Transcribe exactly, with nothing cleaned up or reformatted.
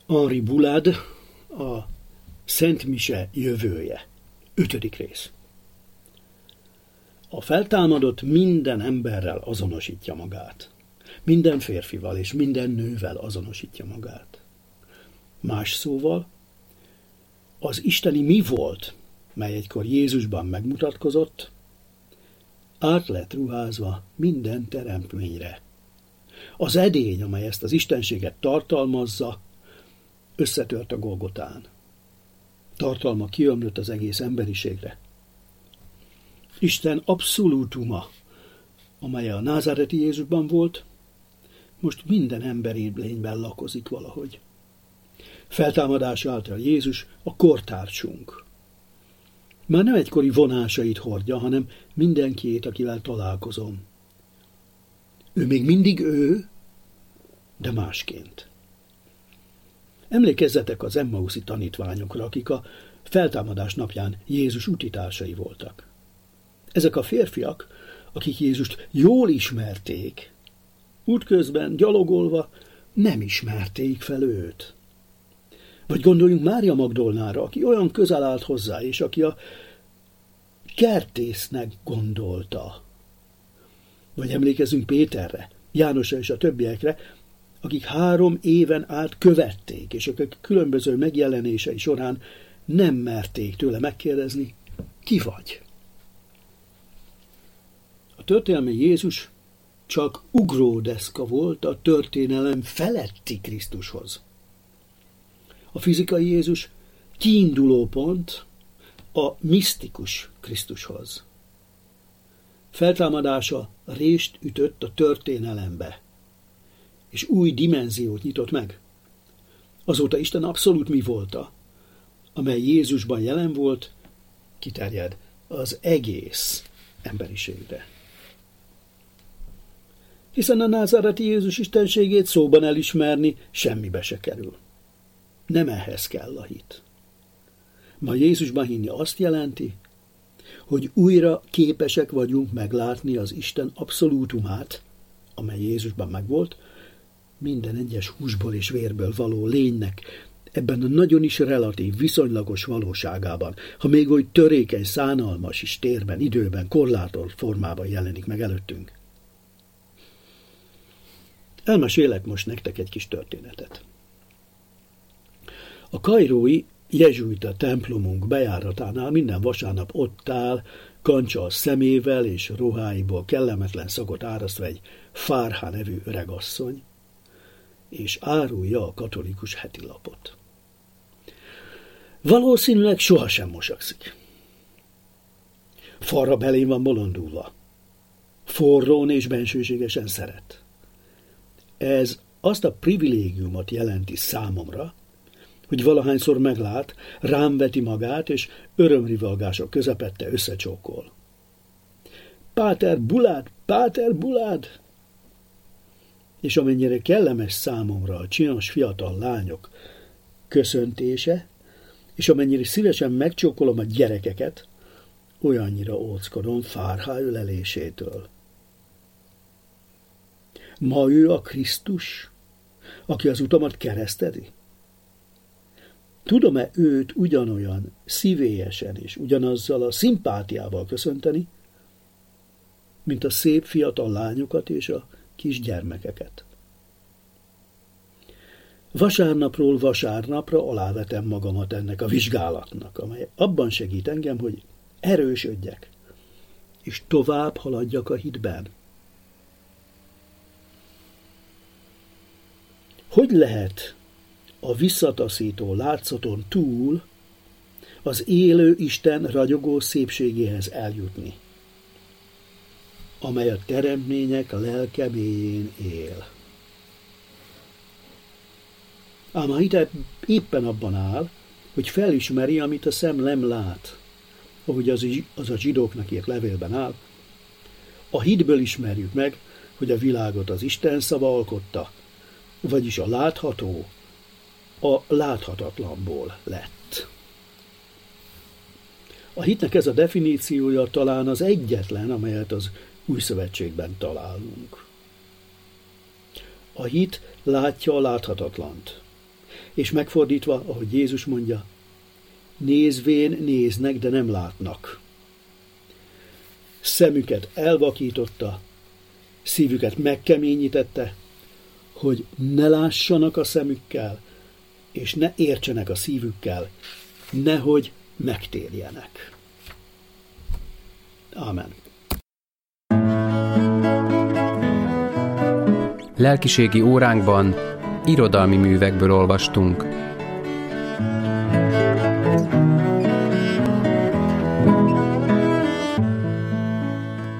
Henri Boulad, a Szent Mise jövője. Ötödik rész. A feltámadott minden emberrel azonosítja magát. Minden férfival és minden nővel azonosítja magát. Más szóval, az isteni mi volt, mely egykor Jézusban megmutatkozott, át lett ruházva minden teremtményre. Az edény, amely ezt az istenséget tartalmazza, összetört a Golgotán. Tartalma kiömlött az egész emberiségre. Isten abszolútuma, amely a názáreti Jézusban volt, most minden emberi lényben lakozik valahogy. Feltámadása által Jézus a kortársunk. Már nem egykori vonásait hordja, hanem mindenkiét, akivel találkozom. Ő még mindig ő, de másként. Emlékezzetek az emmauszi tanítványokra, akik a feltámadás napján Jézus utitársai voltak. Ezek a férfiak, akik Jézust jól ismerték, útközben, gyalogolva nem ismerték fel őt. Vagy gondoljunk Mária Magdolnára, aki olyan közel állt hozzá, és aki a kertésznek gondolta. Vagy emlékezzünk Péterre, Jánosra és a többiekre, akik három éven át követték, és akik különböző megjelenései során nem merték tőle megkérdezni, ki vagy? A történelmi Jézus csak ugródeszka volt a történelem feletti Krisztushoz. A fizikai Jézus kiinduló pont a misztikus Krisztushoz. Feltámadása rést ütött a történelembe, és új dimenziót nyitott meg. Azóta Isten abszolút mi volta, amely Jézusban jelen volt, kiterjed az egész emberiségre. Hiszen a názáreti Jézus istenségét szóban elismerni semmibe se kerül. Nem ehhez kell a hit. Ma Jézusban hinni azt jelenti, hogy újra képesek vagyunk meglátni az Isten abszolútumát, amely Jézusban megvolt, minden egyes húsból és vérből való lénynek, ebben a nagyon is relatív, viszonylagos valóságában, ha még oly törékeny, szánalmas is térben, időben, korlátolt formában jelenik meg előttünk. Elmesélek most nektek egy kis történetet. A kairói jezsuita templomunk bejáratánál minden vasárnap ott áll, kancsal szemével és ruháiból kellemetlen szagot árasztva egy Fárhá nevű öregasszony, és árulja a katolikus hetilapot. Valószínűleg sohasem mosakszik. Farra belén van bolondulva. Forrón és bensőségesen szeret. Ez azt a privilégiumot jelenti számomra, hogy valahányszor meglát, rám veti magát, és örömrivalgások közepette összecsókol. Páter Bulád, Páter Bulád! És amennyire kellemes számomra a csinos fiatal lányok köszöntése, és amennyire szívesen megcsókolom a gyerekeket, olyannyira óckodom Fárhá ölelésétől. Ma ő a Krisztus, aki az utamat keresztedi? Tudom-e őt ugyanolyan szívélyesen és ugyanazzal a szimpátiával köszönteni, mint a szép fiatal lányokat és a kisgyermekeket? Vasárnapról vasárnapra alávetem magamat ennek a vizsgálatnak, amely abban segít engem, hogy erősödjek, és tovább haladjak a hitben. Hogy lehet a visszataszító látszaton túl az élő Isten ragyogó szépségéhez eljutni, amely a teremtmények lelke mélyén él? Ám a hite éppen abban áll, hogy felismeri, amit a szem nem lát, ahogy az, az a zsidóknak írt levélben áll. A hitből ismerjük meg, hogy a világot az Isten szava alkotta, vagyis a látható a láthatatlanból lett. A hitnek ez a definíciója talán az egyetlen, amelyet az Új Szövetségben találunk. A hit látja a láthatatlant, És megfordítva, ahogy Jézus mondja, nézvén néznek, de nem látnak. Szemüket elvakította, szívüket megkeményítette, hogy ne lássanak a szemükkel, és ne értsenek a szívükkel, nehogy megtérjenek. Ámen. Lelkiségi óránkban irodalmi művekből olvastunk.